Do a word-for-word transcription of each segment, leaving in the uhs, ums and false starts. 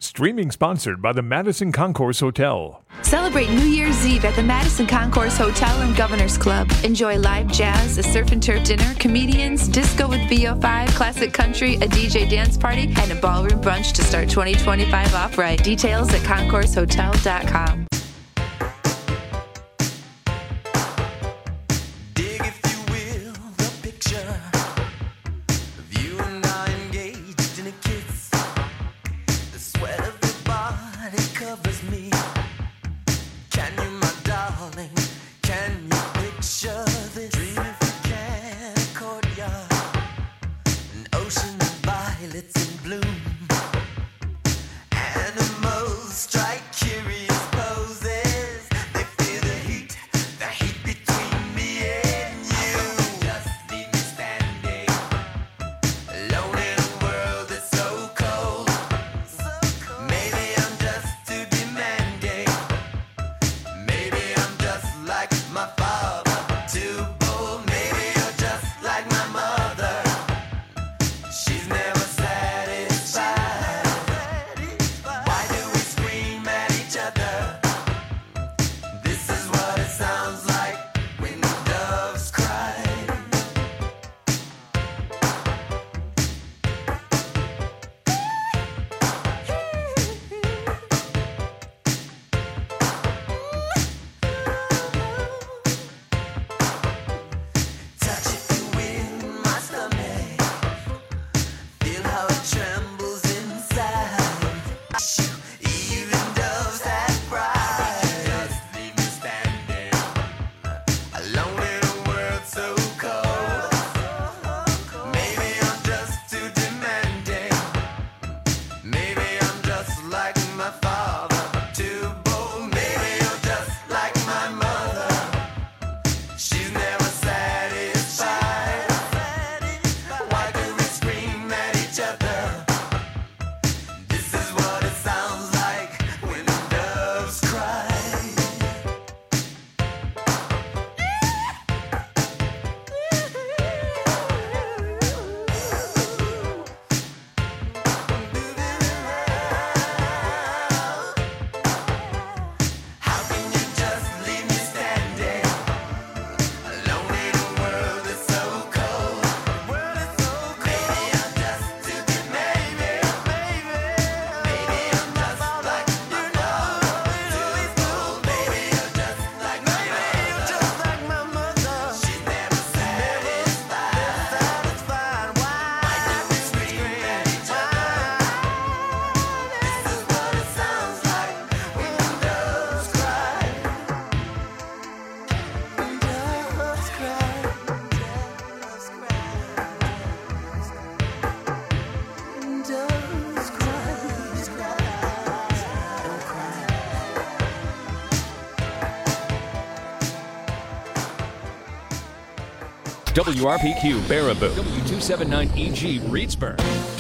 Streaming sponsored by the Madison Concourse Hotel. Celebrate New Year's Eve at the Madison Concourse Hotel and Governor's Club. Enjoy live jazz, a surf and turf dinner, comedians, disco with V O five, classic country, a D J dance party, and a ballroom brunch to start twenty twenty-five off right. Details at concourse hotel dot com. W R P Q Baraboo, W two seventy-nine E G Reedsburg.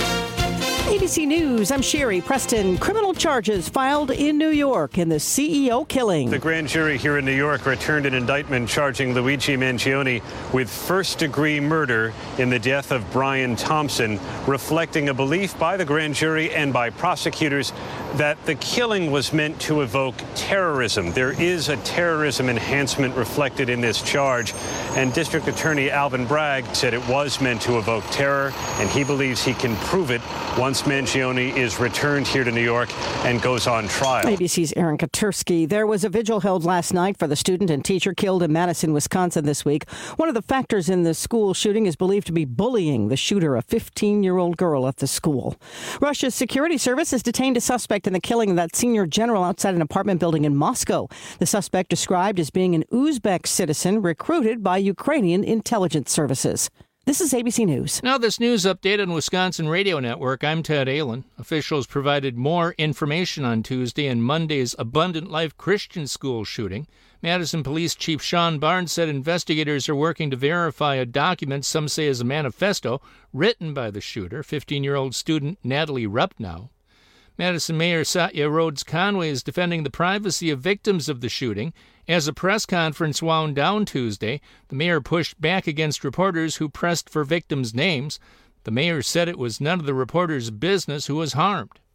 A B C News, I'm Sherry Preston. Criminal charges filed in New York in the C E O killing. The grand jury here in New York returned an indictment charging Luigi Mangione with first-degree murder in the death of Brian Thompson, reflecting a belief by the grand jury and by prosecutors that the killing was meant to evoke terrorism. There is a terrorism enhancement reflected in this charge, and District Attorney Alvin Bragg said it was meant to evoke terror, and he believes he can prove it once Mangione is returned here to New York and goes on trial. A B C's Aaron Katursky. There was a vigil held last night for the student and teacher killed in Madison, Wisconsin this week. One of the factors in the school shooting is believed to be bullying the shooter, a fifteen-year-old girl at the school. Russia's security service has detained a suspect in the killing of that senior general outside an apartment building in Moscow. The suspect described as being an Uzbek citizen recruited by Ukrainian intelligence services. This is A B C News. Now this news update on Wisconsin Radio Network. I'm Ted Allen. Officials provided more information on Tuesday in Monday's Abundant Life Christian School shooting. Madison Police Chief Sean Barnes said investigators are working to verify a document some say is a manifesto written by the shooter, fifteen-year-old student Natalie Rupnow. Madison Mayor Satya Rhodes Conway is defending the privacy of victims of the shooting. As a press conference wound down Tuesday, the mayor pushed back against reporters who pressed for victims' names. The mayor said it was none of the reporters' business who was harmed.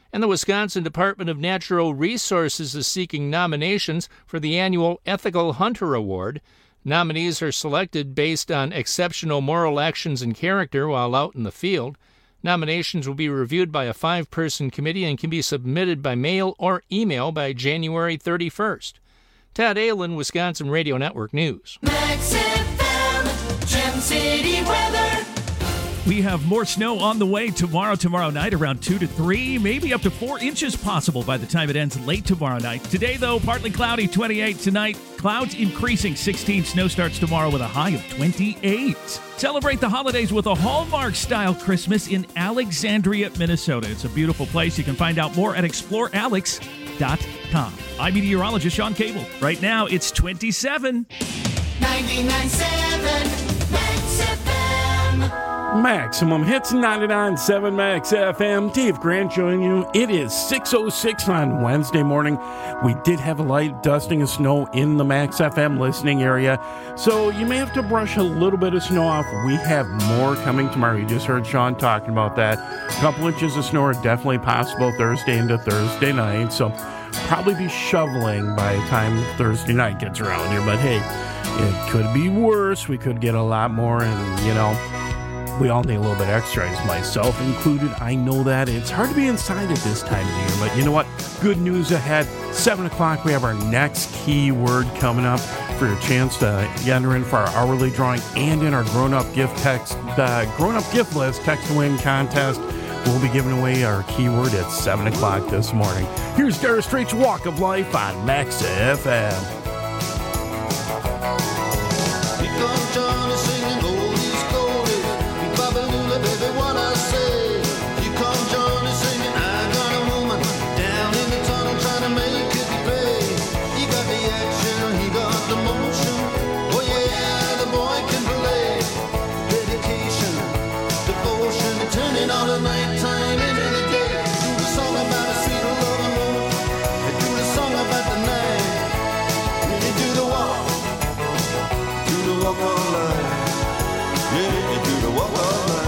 And the Wisconsin Department of Natural Resources is seeking nominations for the annual Ethical Hunter Award. Nominees are selected based on exceptional moral actions and character while out in the field. Nominations will be reviewed by a five-person committee and can be submitted by mail or email by January thirty-first. Todd Aylin, Wisconsin Radio Network News. Max F M, Gem City weather. We have more snow on the way tomorrow, tomorrow night, around two to three, maybe up to four inches possible by the time it ends late tomorrow night. Today, though, partly cloudy, twenty-eight tonight. Clouds increasing, sixteen. Snow starts tomorrow with a high of twenty-eight. Celebrate the holidays with a Hallmark-style Christmas in Alexandria, Minnesota. It's a beautiful place. You can find out more at explore alex dot com. I'm meteorologist Sean Cable. Right now, it's twenty-seven. ninety-nine point seven Max F M. Maximum Hits ninety-nine point seven Max F M. Dave Grant joining you. It is six oh six on Wednesday morning. We did have a light dusting of snow in the Max F M listening area, so you may have to brush a little bit of snow off. We have more coming tomorrow. You just heard Sean talking about that. A couple inches of snow are definitely possible Thursday into Thursday night, so probably be shoveling by the time Thursday night gets around here. But hey, it could be worse. We could get a lot more, and you know, we all need a little bit extra, as myself included. I know that. It's hard to be inside at this time of the year, but you know what? Good news ahead. seven o'clock, we have our next keyword coming up for your chance to enter in for our hourly drawing and in our grown-up gift text, uh, grown-up gift list text-to-win contest. We'll be giving away our keyword at seven o'clock this morning. Here's Dire Straits' Walk of Life on Max F M. Here comes Johnny singing oldies goldies. Baby, what I say. Here comes Johnny singing, I got a woman down in the tunnel trying to make it pay. He got the action, he got the motion. Oh yeah, the boy can play. Dedication, devotion, turning all the nighttime into the day. Do the song about a sweet loving woman. Do the song about the night. You do the walk, do the walk of life. Yeah, you do the walk of life.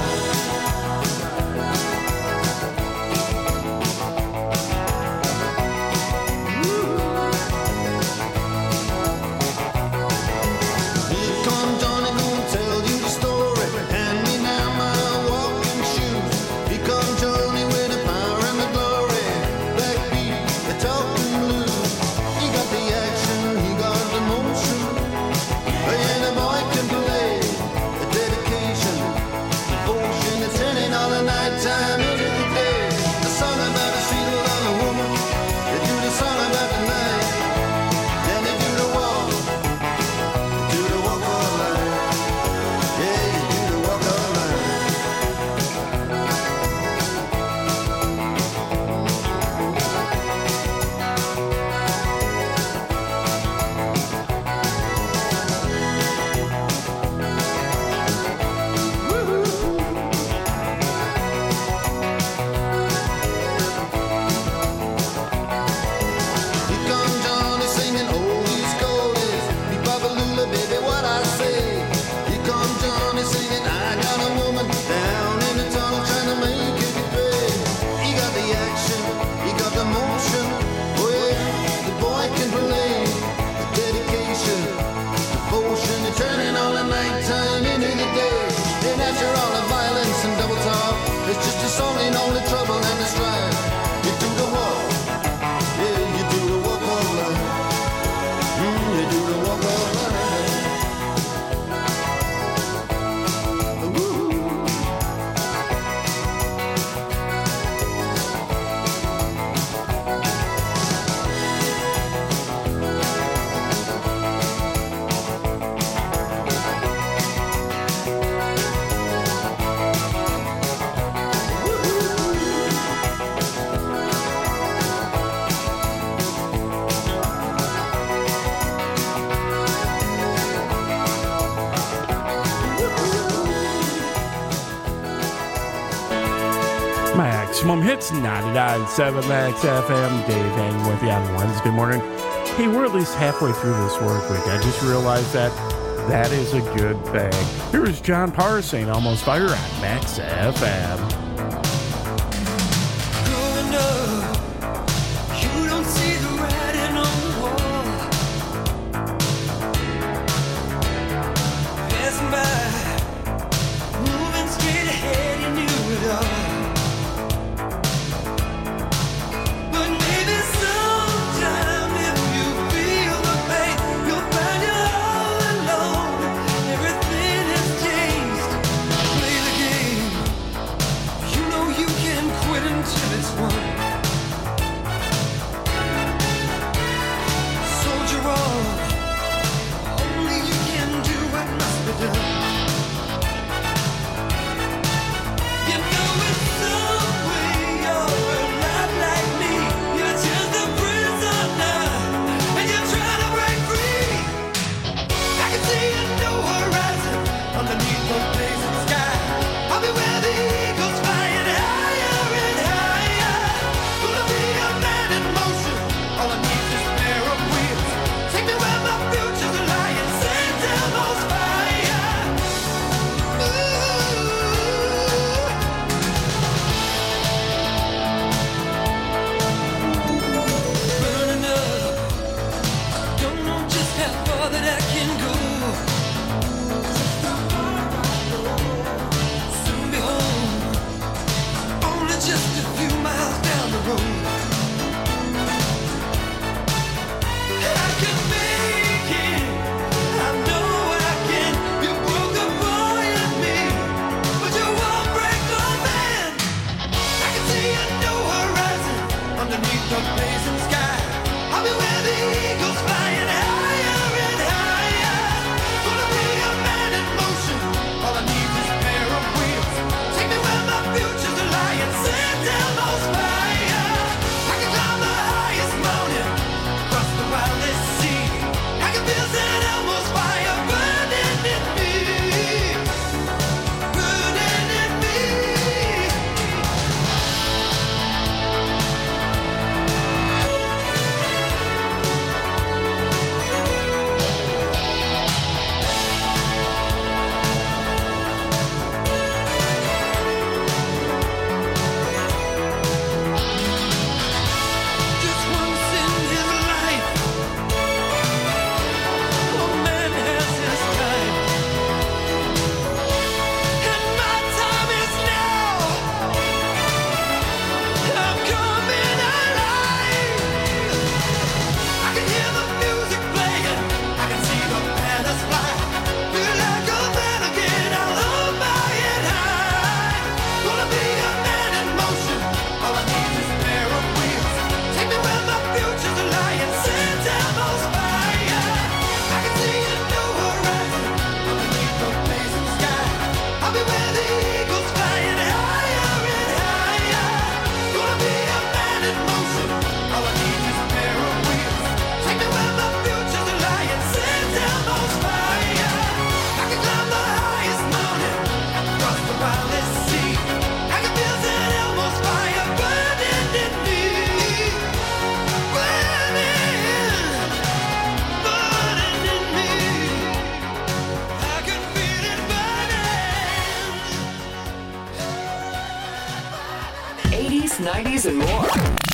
Maximum Hits ninety-nine point seven Max F M. Dave hanging with you on Wednesday morning. Hey, we're at least halfway through this work week. I just realized that that is a good thing. Here is John Parr saying Almost Fire on Max F M. Good enough.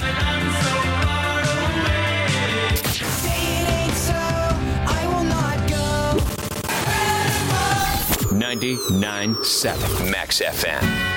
ninety-nine point seven Max F M.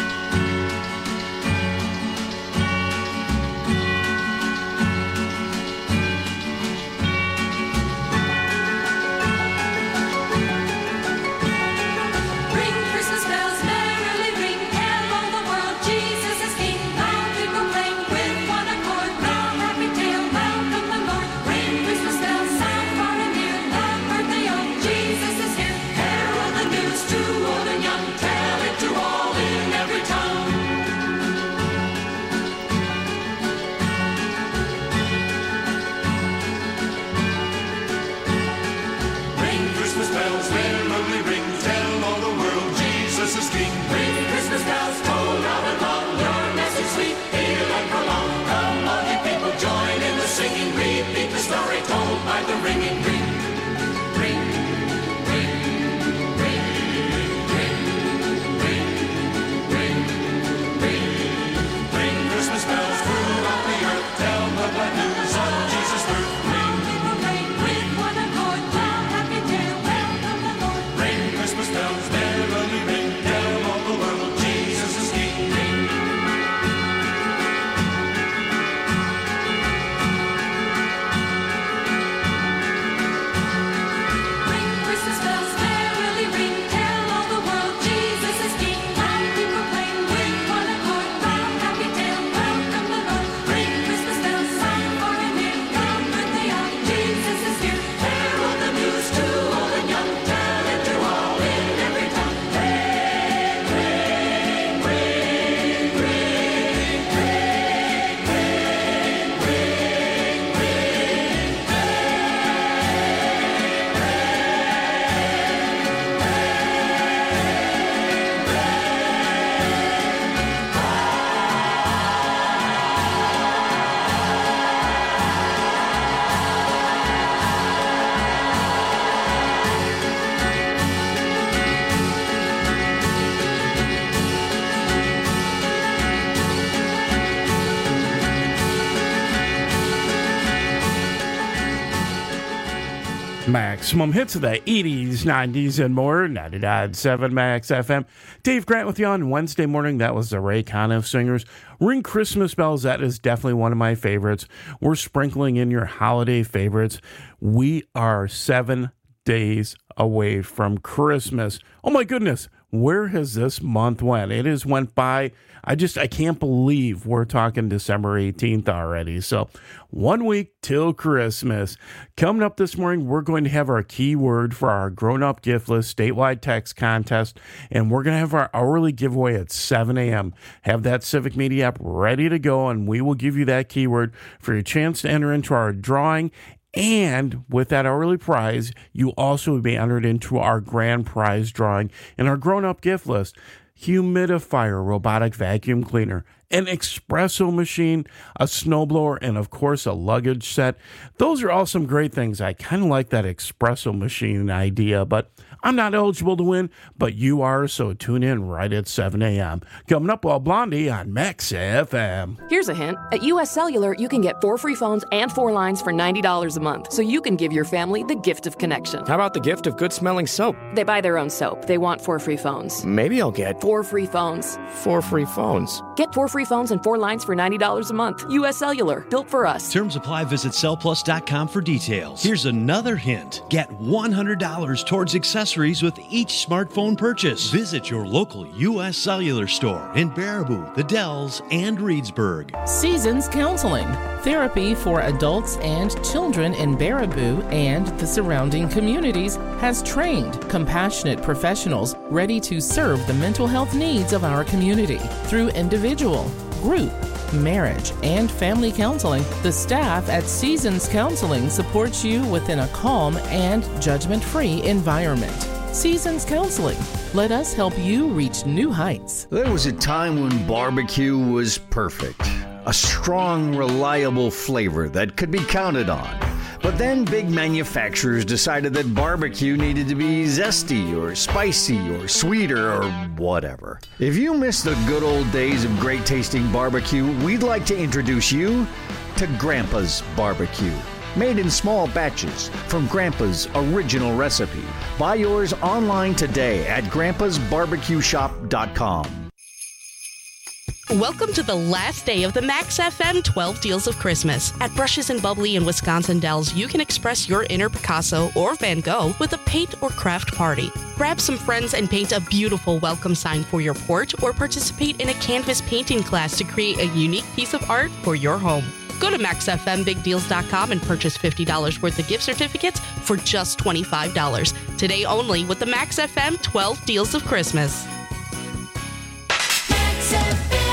Maximum hits of the eighties, nineties, and more. ninety-nine point seven Max F M. Dave Grant with you on Wednesday morning. That was the Ray Conniff Singers. Ring Christmas Bells. That is definitely one of my favorites. We're sprinkling in your holiday favorites. We are seven days away from Christmas. Oh my goodness. Where has this month went? It has went by. I just, I can't believe we're talking December eighteenth already. So one week till Christmas. Coming up this morning, we're going to have our keyword for our grown-up gift list statewide text contest, and we're going to have our hourly giveaway at seven a.m. Have that Civic Media app ready to go, and we will give you that keyword for your chance to enter into our drawing. And with that hourly prize, you also will be entered into our grand prize drawing in our grown-up gift list. Humidifier, robotic vacuum cleaner, an espresso machine, a snowblower, and of course a luggage set. Those are all some great things. I kind of like that espresso machine idea, but I'm not eligible to win, but you are, so tune in right at seven a.m. Coming up, while Blondie on Max F M. Here's a hint. At U S Cellular, you can get four free phones and four lines for ninety dollars a month, so you can give your family the gift of connection. How about the gift of good-smelling soap? They buy their own soap. They want four free phones. Maybe I'll get four free phones. Four free phones. Get four free phones and four lines for ninety dollars a month. U S Cellular, built for us. Terms apply. Visit cell plus dot com for details. Here's another hint. Get one hundred dollars towards accessories with each smartphone purchase. Visit your local U S Cellular store in Baraboo, The Dells, and Reedsburg. Seasons Counseling. Therapy for adults and children in Baraboo and the surrounding communities has trained, compassionate professionals ready to serve the mental health needs of our community. Through individual, group, marriage, and family counseling, the staff at Seasons Counseling supports you within a calm and judgment-free environment. Seasons Counseling. Let us help you reach new heights. There was a time when barbecue was perfect. A strong, reliable flavor that could be counted on. But then big manufacturers decided that barbecue needed to be zesty or spicy or sweeter or whatever. If you miss the good old days of great tasting barbecue, we'd like to introduce you to Grandpa's Barbecue. Made in small batches from Grandpa's original recipe. Buy yours online today at grandpas barbecue shop dot com. Welcome to the last day of the Max F M twelve Deals of Christmas. At Brushes and Bubbly in Wisconsin Dells, you can express your inner Picasso or Van Gogh with a paint or craft party. Grab some friends and paint a beautiful welcome sign for your porch or participate in a canvas painting class to create a unique piece of art for your home. Go to max f m big deals dot com and purchase fifty dollars worth of gift certificates for just twenty-five dollars. Today only with the Max F M twelve Deals of Christmas. Max F M.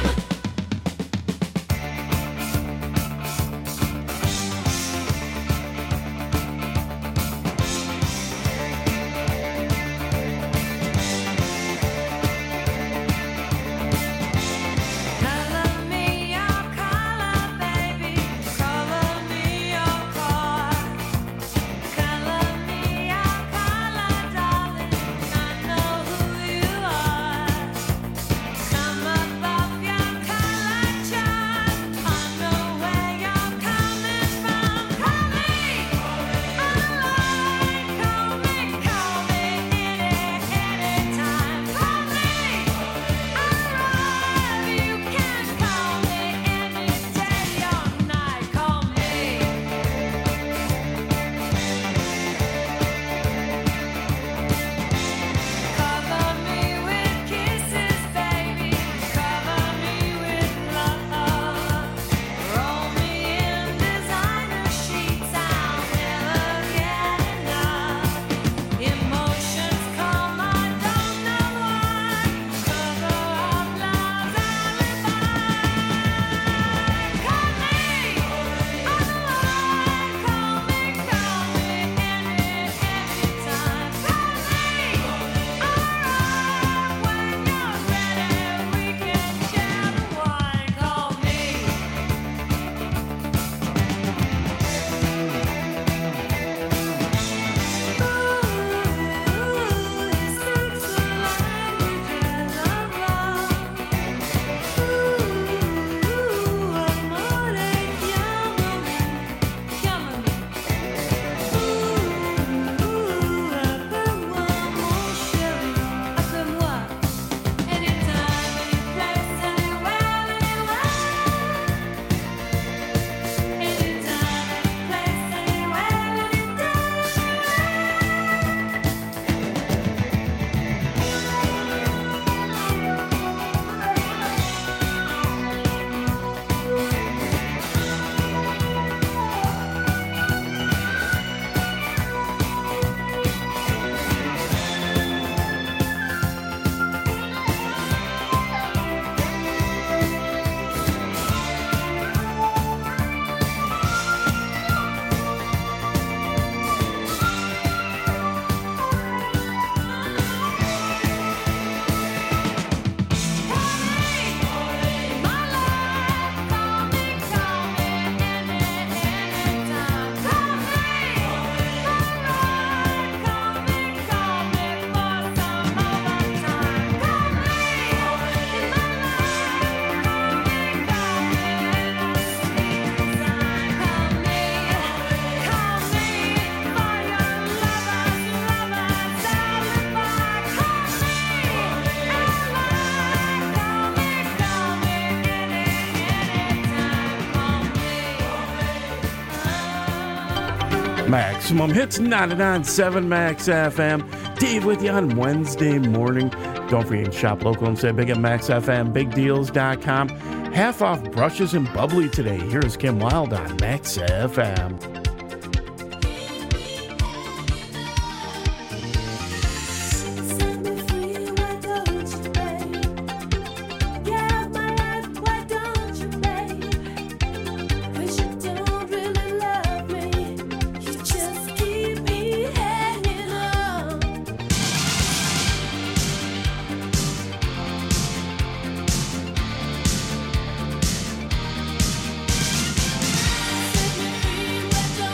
Maximum Hits ninety-nine point seven Max F M. Dave with you on Wednesday morning. Don't forget to shop local and say big at max f m big deals dot com. Half off Brushes and Bubbly today. Here's Kim Wilde on Max F M. Set me free,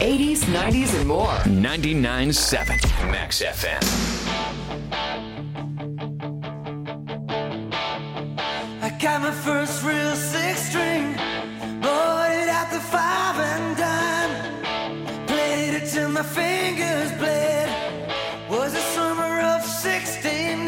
eighties, nineties, and more. ninety-nine point seven Max F M. I got my first real six string, bought it at the five and dime, played it till my fingers bled. Was the summer of sixty-nine.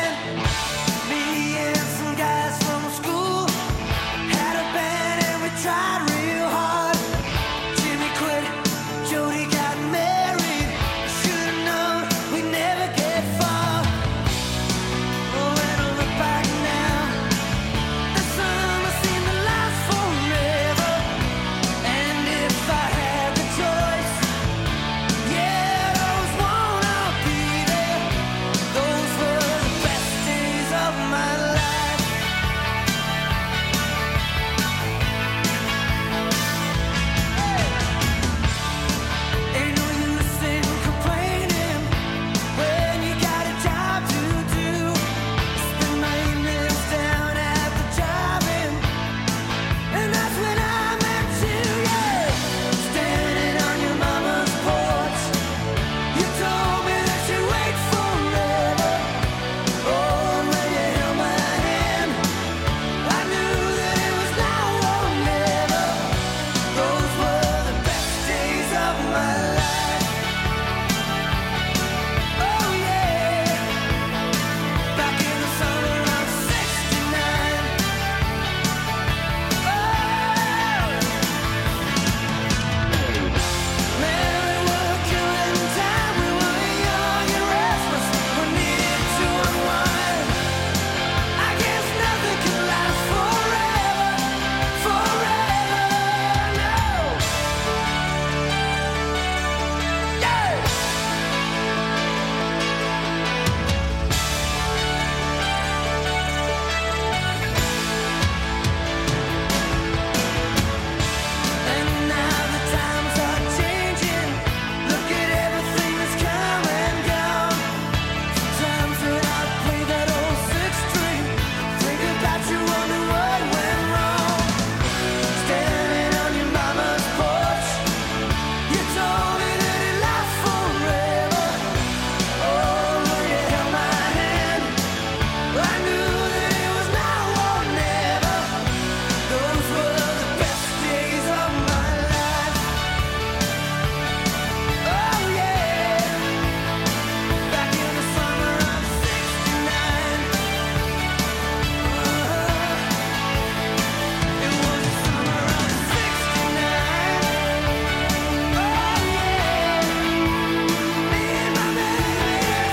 Me and some guys from school had a band and we tried real hard. Jimmy quit, Jody got married. Should've known we'd never get far. Oh, when I look back now, the summer seemed to last forever. And if I had the choice, yeah, I'd always wanna be there. Those were the best days of my life. Ain't no use in complaining when you got a job to do. Spend my evenings down at the drive-in, and that's when I met you, yeah. Standing on your mama's porch, you told me that you'd wait forever. Oh, when you held my hand, I knew that it was now or never. Those were the best days of my life. Oh yeah, back in the summer of sixty-nine. Man, we were killing time. We were young and restless. We needed to unwind. I guess nothing can last forever, forever, no. Yeah. And now the times are changing. Look at everything that's come and gone. Sometimes when I play that old six string, think about you, wonder what went wrong. Standing on your mama's porch, you told me that it lasts forever. Oh, when you held my hand, I knew that it was now or never. Those were the best days of my life. Oh yeah, back in the summer of sixty-nine. It was the summer of sixty-nine. Oh yeah, me and my baby at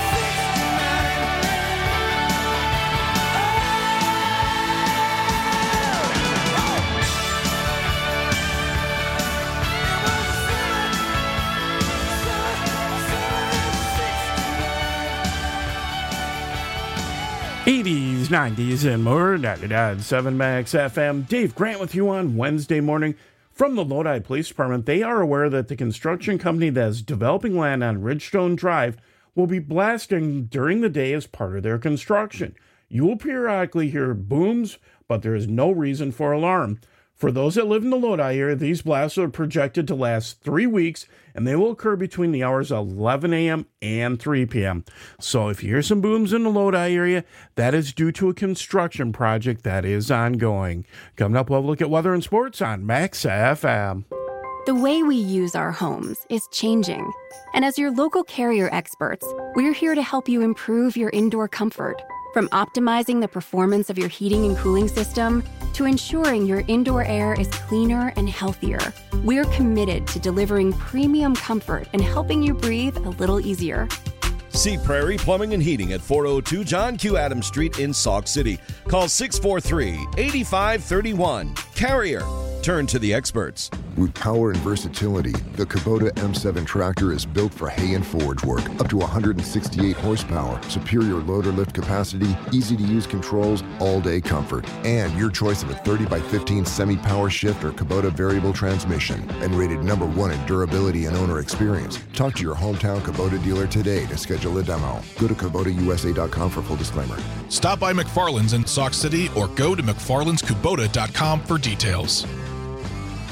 eighties, nineties, and more. ninety-nine point seven Max F M. Dave Grant with you on Wednesday morning from the Lodi Police Department. They are aware that the construction company that is developing land on Ridgestone Drive will be blasting during the day as part of their construction. You will periodically hear booms, but there is no reason for alarm. For those that live in the Lodi area, these blasts are projected to last three weeks, and they will occur between the hours of eleven a.m. and three p.m. So if you hear some booms in the Lodi area, that is due to a construction project that is ongoing. Coming up, we'll have a look at weather and sports on Max F M. The way we use our homes is changing. And as your local Carrier experts, we're here to help you improve your indoor comfort. From optimizing the performance of your heating and cooling system to ensuring your indoor air is cleaner and healthier, we're committed to delivering premium comfort and helping you breathe a little easier. See Prairie Plumbing and Heating at four oh two John Q. Adams Street in Sauk City. Call six four three, eight five three one. Carrier. Turn to the experts. With power and versatility, the Kubota M seven tractor is built for hay and forage work. Up to one hundred sixty-eight horsepower, superior loader lift capacity, easy-to-use controls, all-day comfort, and your choice of a thirty by fifteen semi-power shift or Kubota variable transmission, and rated number one in durability and owner experience. Talk to your hometown Kubota dealer today to schedule a demo. Go to Kubota U S A dot com for full disclaimer. Stop by McFarland's in Sauk City or go to McFarlands Kubota dot com for details.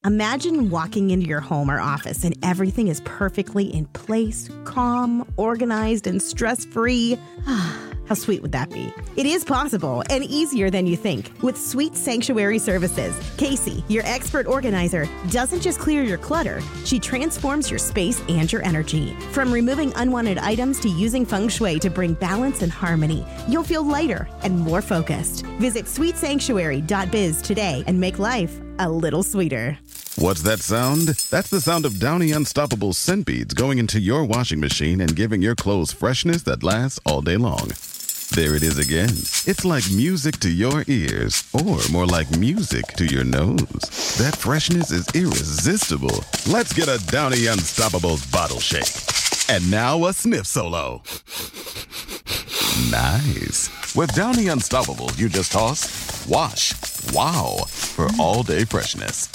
Imagine walking into your home or office and everything is perfectly in place, calm, organized, and stress-free. How sweet would that be? It is possible and easier than you think with Sweet Sanctuary Services. Casey, your expert organizer, doesn't just clear your clutter, she transforms your space and your energy. From removing unwanted items to using feng shui to bring balance and harmony, you'll feel lighter and more focused. Visit sweet sanctuary dot biz today and make life a little sweeter. What's that sound? That's the sound of Downy Unstoppable scent beads going into your washing machine and giving your clothes freshness that lasts all day long. There it is again. It's like music to your ears, or more like music to your nose. That freshness is irresistible. Let's get a Downy Unstoppables bottle shake. And now a sniff solo. Nice. With Downy Unstoppables, you just toss, wash, wow, for all-day freshness.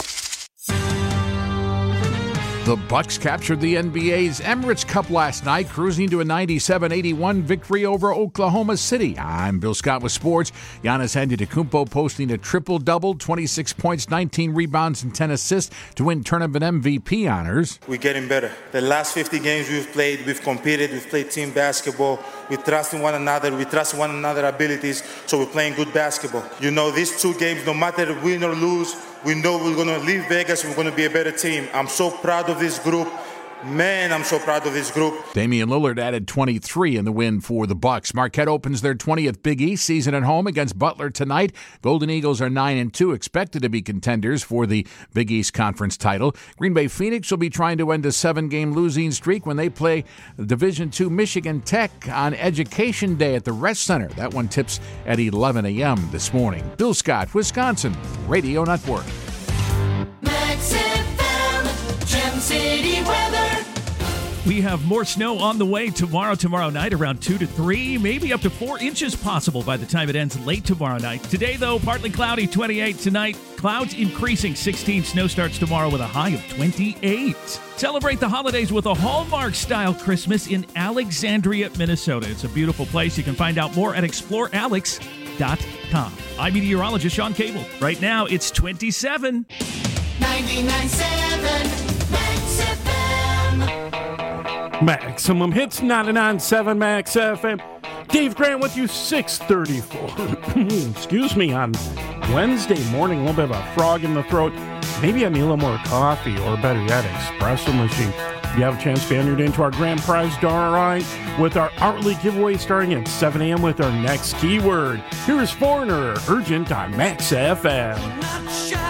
The Bucks captured the N B A's Emirates Cup last night, cruising to a ninety-seven eighty-one victory over Oklahoma City. I'm Bill Scott with sports. Giannis Antetokounmpo posting a triple-double, twenty-six points, nineteen rebounds, and ten assists to win tournament M V P honors. We're getting better. The last fifty games we've played, we've competed, we've played team basketball. We trust in one another, we trust one another's abilities, so we're playing good basketball. You know, these two games, no matter win or lose, we know we're going to leave Vegas, we're going to be a better team. I'm so proud of this group. Man, I'm so proud of this group. Damian Lillard added twenty-three in the win for the Bucks. Marquette opens their twentieth Big East season at home against Butler tonight. Golden Eagles are nine and two, expected to be contenders for the Big East Conference title. Green Bay Phoenix will be trying to end a seven-game losing streak when they play Division two Michigan Tech on Education Day at the Rest Center. That one tips at eleven a.m. this morning. Bill Scott, Wisconsin Radio Network. Max F M, Gem City weather. We have more snow on the way tomorrow, tomorrow night, around two to three, maybe up to four inches possible by the time it ends late tomorrow night. Today, though, partly cloudy, twenty-eight tonight. Clouds increasing, sixteen. Snow starts tomorrow with a high of twenty-eight. Celebrate the holidays with a Hallmark-style Christmas in Alexandria, Minnesota. It's a beautiful place. You can find out more at explore alex dot com. I'm meteorologist Sean Cable. Right now, it's twenty-seven. ninety-nine point seven Max F M. Maximum Hits, ninety-nine point seven Max F M. Dave Grant with you, six thirty-four. Excuse me, on Wednesday morning, a little bit of a frog in the throat. Maybe I need a little more coffee, or better yet, espresso machine. You have a chance to be entered into our grand prize drawing with our hourly giveaway starting at seven a.m. with our next keyword. Here is Foreigner, Urgent on Max F M.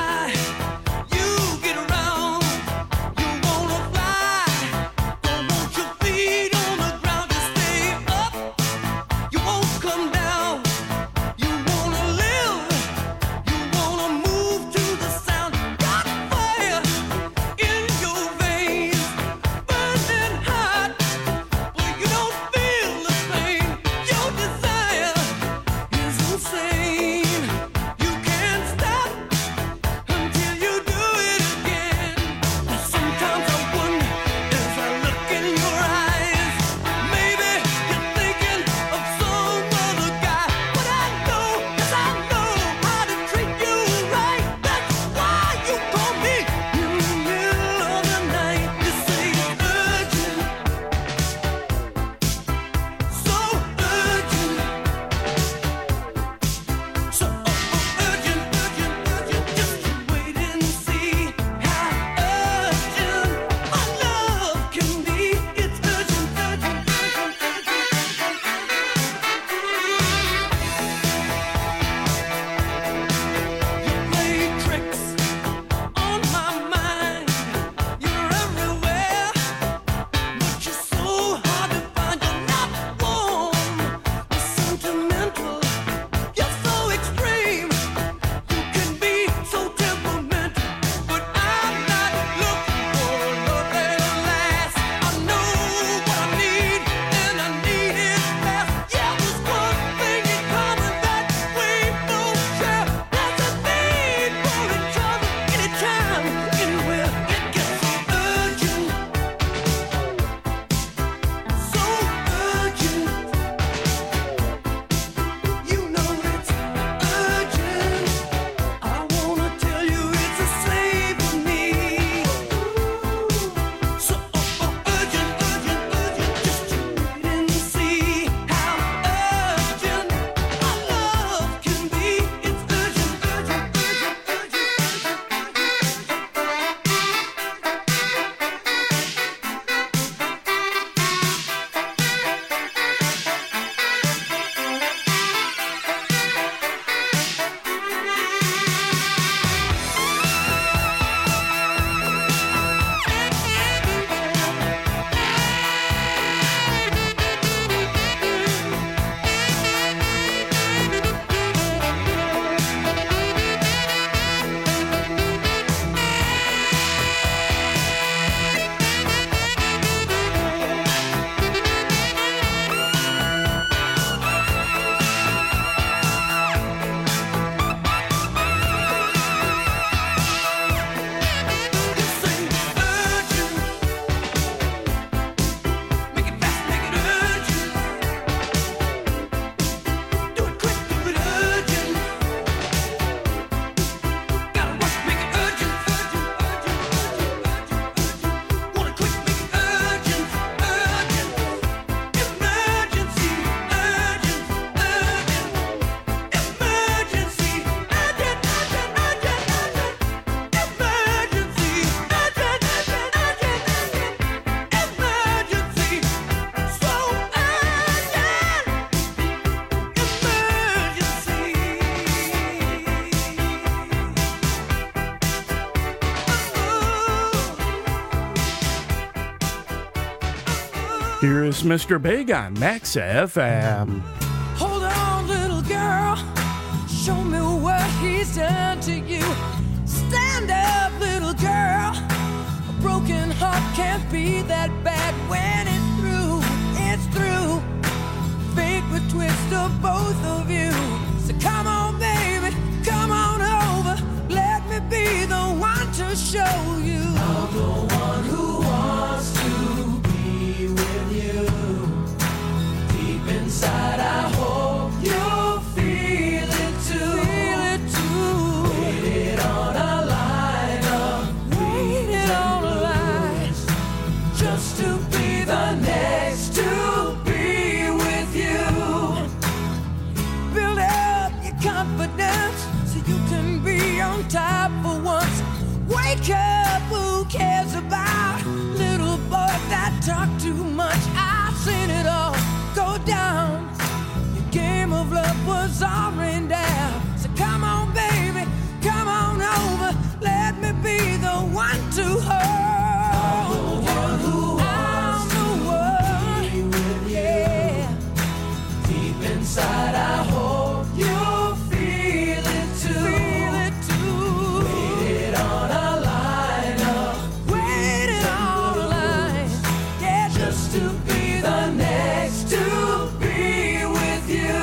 Here is Mister Big on Max F M. Hold on, little girl. Show me what he's done to you. Stand up, little girl. A broken heart can't be that bad when it's through. It's through. Fate would twist of both of you. So come on, baby, come on over. Let me be the one to show you. I'm the one who wants to be with you. Deep inside, I hope you'll feel it too. Feel it too. Waited on a line of, waited on a line, just to be the next to be with you. Build up your confidence so you can be on top for once. Wake up, who cares about little boys that talk too much? I've seen it all go down. Your game of love was all rained down. So come on, baby, come on over. Let me be the one to hold. I'm the one who wants to be with you. Yeah. Deep inside, I hope you'll feel it too. Feel it too. Waited on a line up. Waited on a line. Yeah, just to be the next to be with you.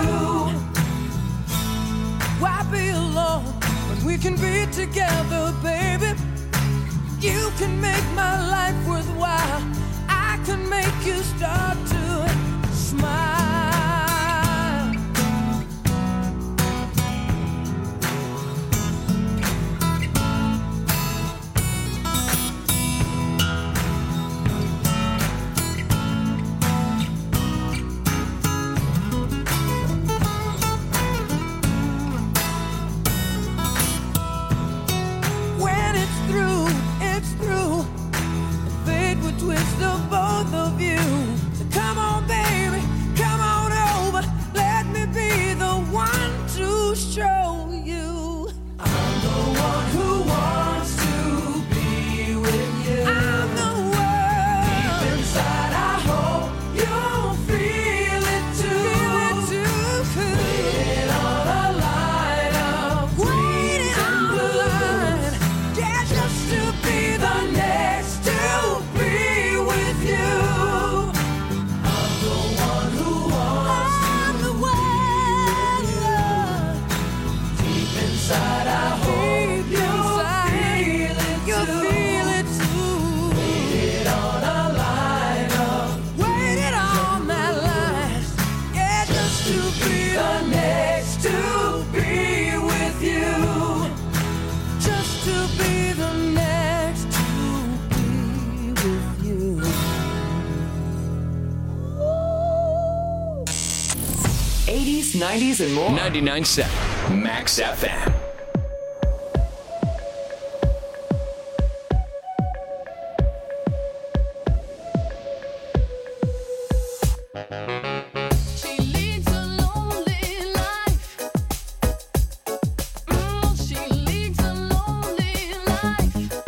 Why be alone when we can be together, baby? You can make my life worthwhile. I can make you start to smile. When it's through, it's through. Fate would twist of both of you. So come on, baby, come on over. Let me be the one to show you. I'm the one who wants to be with you. I'm the one. Deep inside, I hope you'll feel it too. Feel it too. Waiting on a line of, waiting on a line. Yeah, just to be the next to be with you. I'm the one who wants I'm the one. Deep inside, I hope you'll feel it too. You'll feel it too. Waited on a line of, waited on that line. Yeah, just to be the next to be with you. Just to be the next to be with you. eighties, nineties, and more. ninety-nine point seven Max F M. She leads a lonely life. Mm, she leads a lonely life.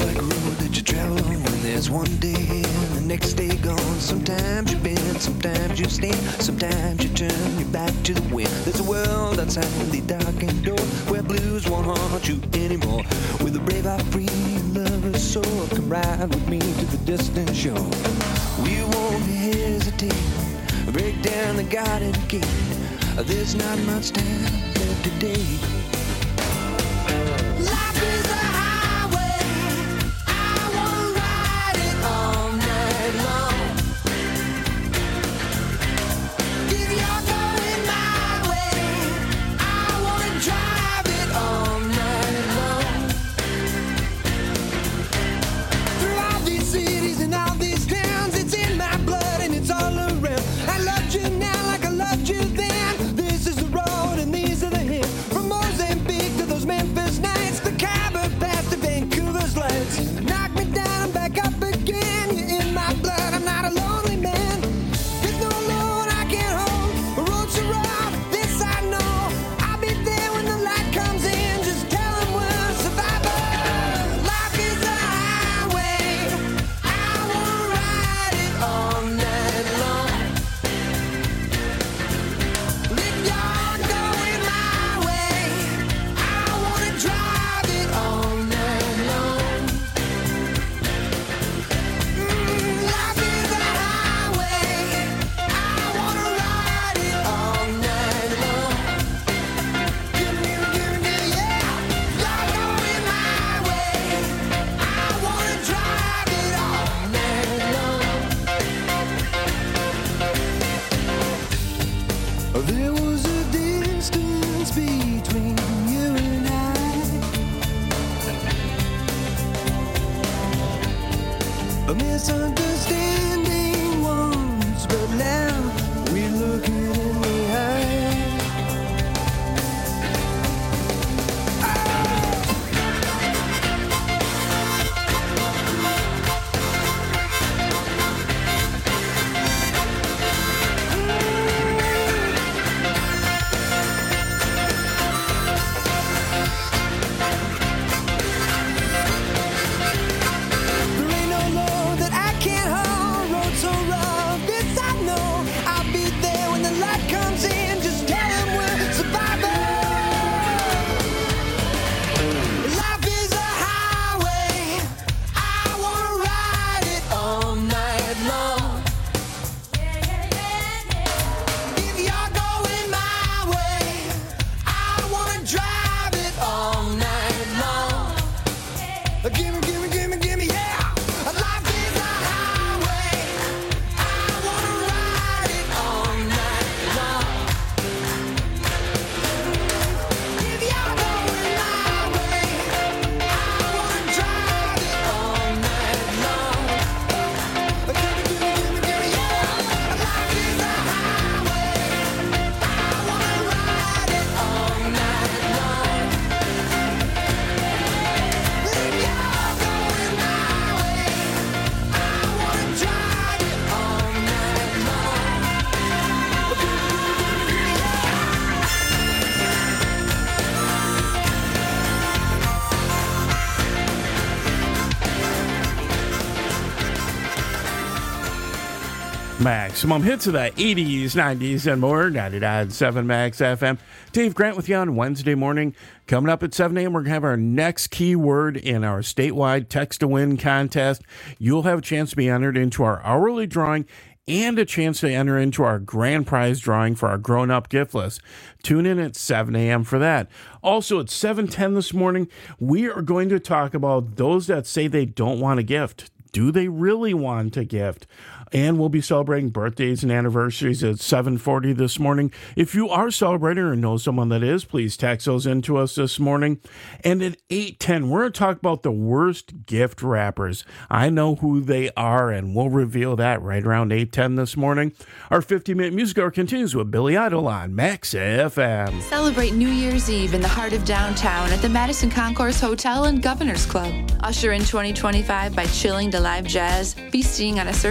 like a road that you travel on when there's one day and the next day gone. Sometimes you bend, sometimes you stand, sometimes you turn your back to the wind. There's a world outside the darkened door where blues won't haunt you anymore. With a brave heart, free and lover's soul, come ride with me to the distant shore. We won't hesitate, break down the garden gate. There's not much time left today. Life is a highway. I wanna ride it all night long. If you're going my way, I wanna drive it all night long. Through all these cities and all these towns, it's in my blood and it's all around. I loved you now like I loved you then. This is the road and these are the hills. From Mozambique to those Memphis nights, the Khyber Pass to Vancouver's lights. Knock me down and back up again. You're in my blood, I'm not a lonely man. There's no load I can't hold. The road's so rough, this I know. I'll be there when the light comes in. Just tell them we're survivors. Life is a highway. I wanna ride it all night long. If you're going my way, I wanna drive it all night long. Mm, life is a highway. I wanna ride it all night long. Give me, give me, give me, yeah. You're going my way. I wanna drive it all night long. There was a distance between you and I, a misunderstanding once, but now we're looking in the eye. There ain't no load that I can't hold. Road so rough, this I know. I'll be there when the light comes in. Just tell them we're survivors. Life is a highway. I wanna ride it all night long. If you're going my way, I wanna drive it all night long. Gimme, gimme, gimme, gimme, yeah. Life is a highway. I wanna ride it all night long. If you're going my way, I wanna drive it all night long. Gimme, gimme, gimme, gimme, yeah. Life is a highway. I wanna ride it all night long. If you're going my way, I wanna drive it all night long. Maximum hits of the eighties, nineties, and more. ninety-nine point seven Max F M. Dave Grant with you on Wednesday morning. Coming up at seven a.m., we're going to have our next keyword in our statewide Text to Win contest. You'll have a chance to be entered into our hourly drawing and a chance to enter into our grand prize drawing for our grown-up gift list. Tune in at seven a.m. for that. Also, at seven ten this morning, we are going to talk about those that say they don't want a gift. Do they really want a gift? And we'll be celebrating birthdays and anniversaries at seven forty this morning. If you are celebrating or know someone that is, please text those in to us this morning. And at eight ten, we're going to talk about the worst gift wrappers. I know who they are, and we'll reveal that right around eight ten this morning. Our fifty-minute music hour continues with Billy Idol on Max F M. Celebrate New Year's Eve in the heart of downtown at the Madison Concourse Hotel and Governor's Club. Usher in twenty twenty-five by chilling to live jazz, feasting on a surf and turf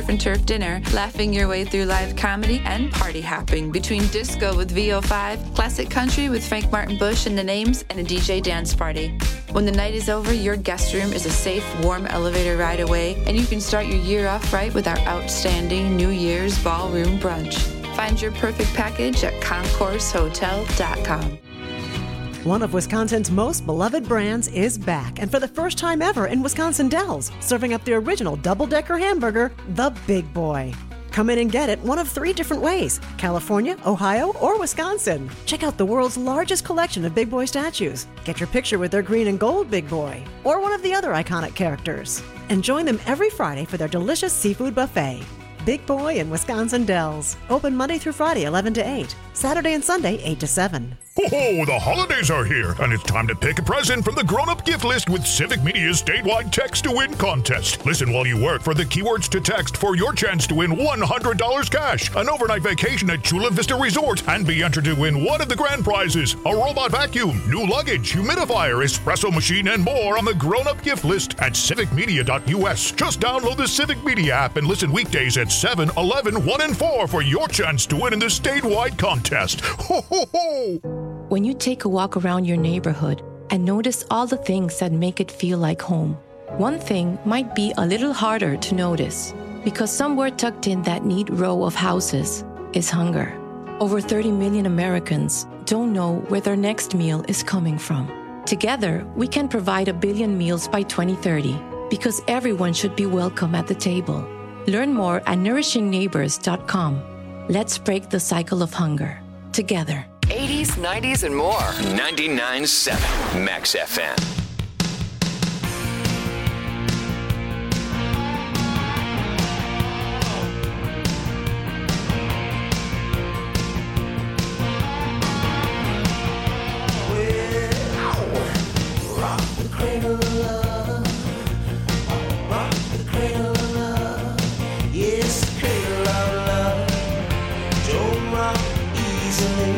dinner, laughing your way through live comedy, and party hopping between disco with V O five, classic country with Frank Martin Bush and the Names, and a D J dance party. When the night is over, your guest room is a safe, warm elevator ride away, and you can start your year off right with our outstanding New Year's ballroom brunch. Find your perfect package at concourse hotel dot com. One of Wisconsin's most beloved brands is back, and for the first time ever in Wisconsin Dells, serving up the original double-decker hamburger, the Big Boy. Come in and get it one of three different ways: California, Ohio, or Wisconsin. Check out the world's largest collection of Big Boy statues. Get your picture with their green and gold Big Boy, or one of the other iconic characters. And join them every Friday for their delicious seafood buffet. Big Boy in Wisconsin Dells. Open Monday through Friday, eleven to eight. Saturday and Sunday, eight to seven. Oh, the holidays are here, and it's time to pick a present from the grown-up gift list with Civic Media's statewide Text to Win contest. Listen while you work for the keywords to text for your chance to win one hundred dollars cash, an overnight vacation at Chula Vista Resort, and be entered to win one of the grand prizes: a robot vacuum, new luggage, humidifier, espresso machine, and more on the grown-up gift list at civic media dot u s. Just download the Civic Media app and listen weekdays at seven, eleven, one, and four for your chance to win in the statewide contest. Ho, ho, ho! When you take a walk around your neighborhood and notice all the things that make it feel like home, one thing might be a little harder to notice, because somewhere tucked in that neat row of houses is hunger. Over thirty million Americans don't know where their next meal is coming from. Together, we can provide a billion meals by twenty thirty, because everyone should be welcome at the table. Learn more at nourishing neighbors dot com. Let's break the cycle of hunger together. eighties, nineties, and more. ninety-nine point seven Max F M. Rock the cradle of love. Rock the cradle of love. Yes, the cradle of love. Don't rock easily.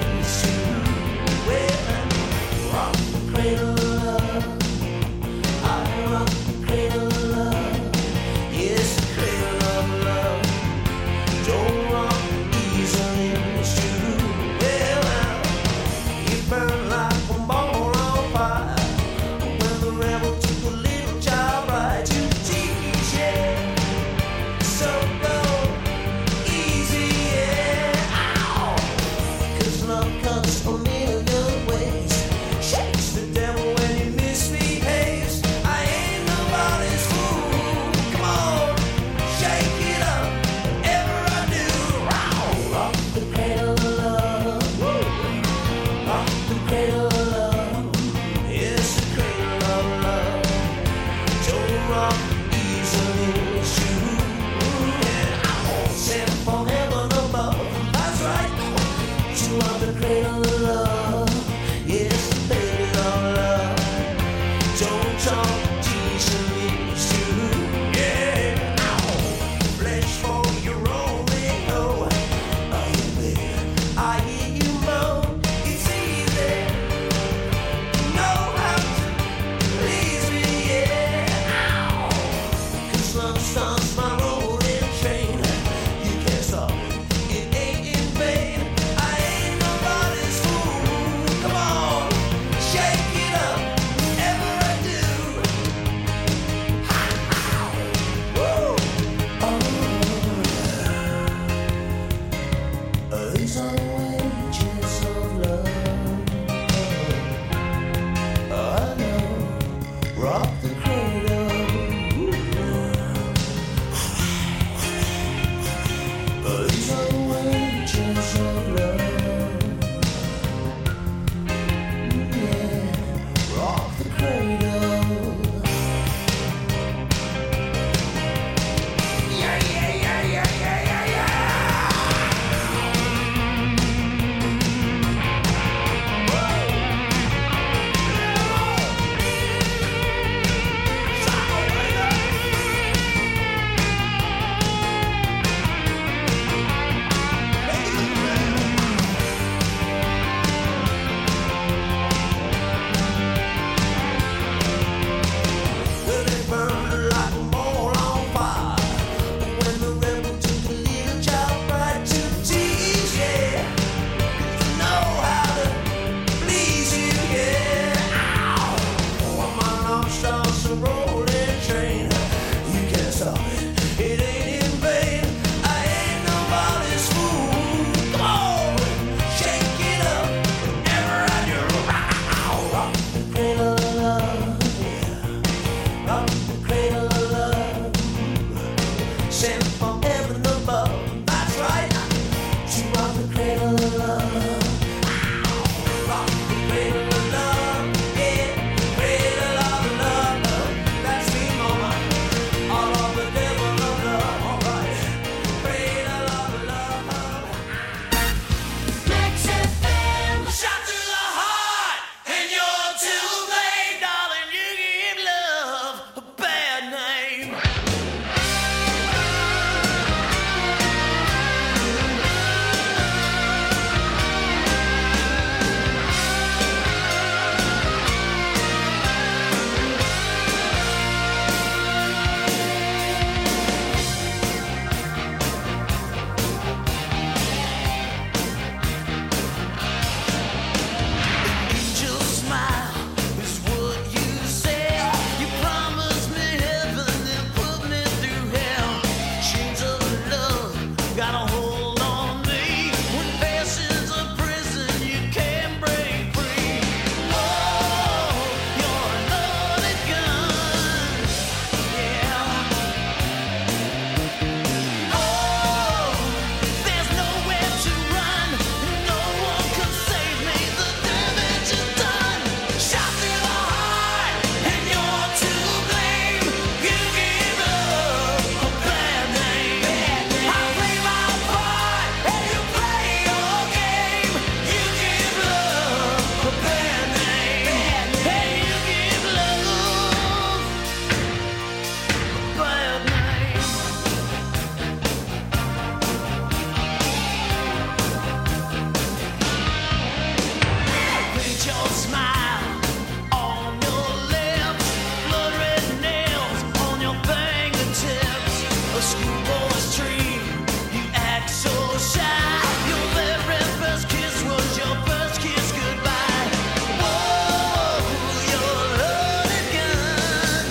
Rock the cradle of love. I rock the cradle of love. Yes, the cradle of love. Don't rock easily, it's true. Well, you burn like a ball on fire. When the rebel took a little child right to the teach, yeah. So go easy, yeah. Ow! 'Cause love comes a million ways. Shakes the devil when he misbehaves. I ain't nobody's fool. Come on, shake it up, whatever I do. Rock the cradle of love. Rock the cradle of love. Yes, the cradle of love. Don't rock easily, it's true. Yeah. Sent from heaven above. That's right. You are the cradle of love. Yes, the baby of love. Don't talk easily, it's true. Yeah. Flesh for your only hoe. Oh, baby, I hear you moan. It's easy to know how to please me, yeah. 'Cause love starts my rolling train. You can't stop it, it ain't in vain. I ain't nobody's fool. Come on, shake it up, whatever I do. Woo! Oh, these are the wages of love. Oh, I know. Rock the cradle. fingertips, a schoolboy's dream. You act so shy. Your very first kiss was your first kiss goodbye. Whoa, you're a loaded gun.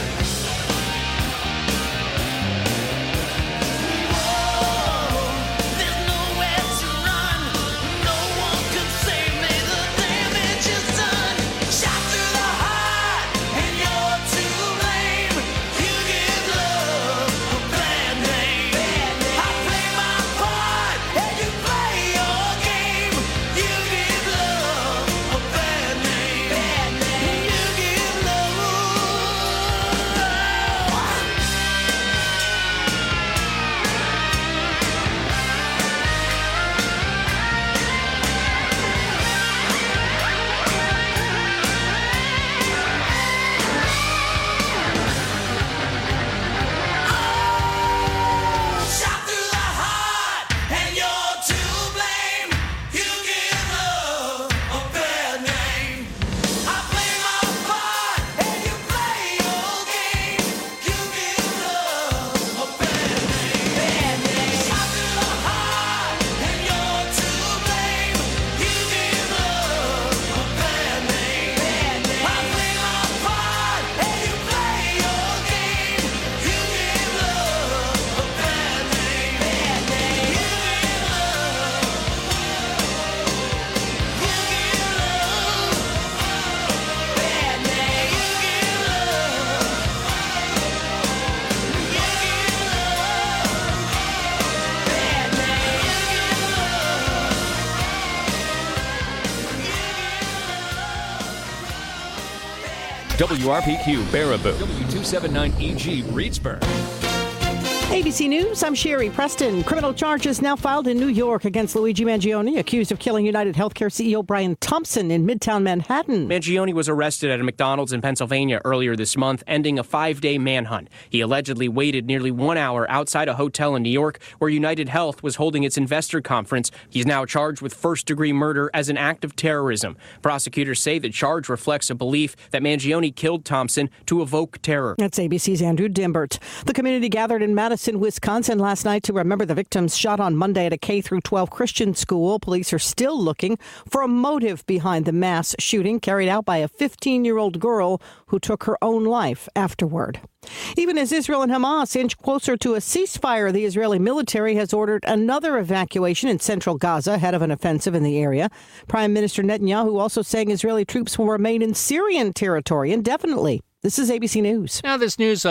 Whoa, there's nowhere to run. No one can save me. The damage is done. Shot through the heart, and you're to blame. You give love a bad name. I play my part, and you play your game. You give love a bad name. You give love. Shot through the heart, and you're to blame. You give love a bad name. I play my part, and you play your game. You give love a bad name. Shot through the heart, and you're to blame. You give love a bad name. I play my part, and you play your game. You give love a bad name. You give love. You give love. Bad name. You give love. You give love. Bad W R P Q Baraboo, W two seventy-nine E G Reedsburg. A B C News, I'm Sherry Preston. Criminal charges now filed in New York against Luigi Mangione, accused of killing United Healthcare C E O Brian Thompson in Midtown Manhattan. Mangione was arrested at a McDonald's in Pennsylvania earlier this month, ending a five-day manhunt. He allegedly waited nearly one hour outside a hotel in New York where United Health was holding its investor conference. He's now charged with first-degree murder as an act of terrorism. Prosecutors say the charge reflects a belief that Mangione killed Thompson to evoke terror. That's A B C's Andrew Dimbert. The community gathered in Madison, Wisconsin last night to remember the victims shot on Monday at a K through twelve Christian school. Police are still looking for a motive behind the mass shooting carried out by a fifteen-year-old girl who took her own life afterward. Even as Israel and Hamas inch closer to a ceasefire, the Israeli military has ordered another evacuation in central Gaza ahead of an offensive in the area. Prime Minister Netanyahu also saying Israeli troops will remain in Syrian territory indefinitely. This is A B C News. Now this news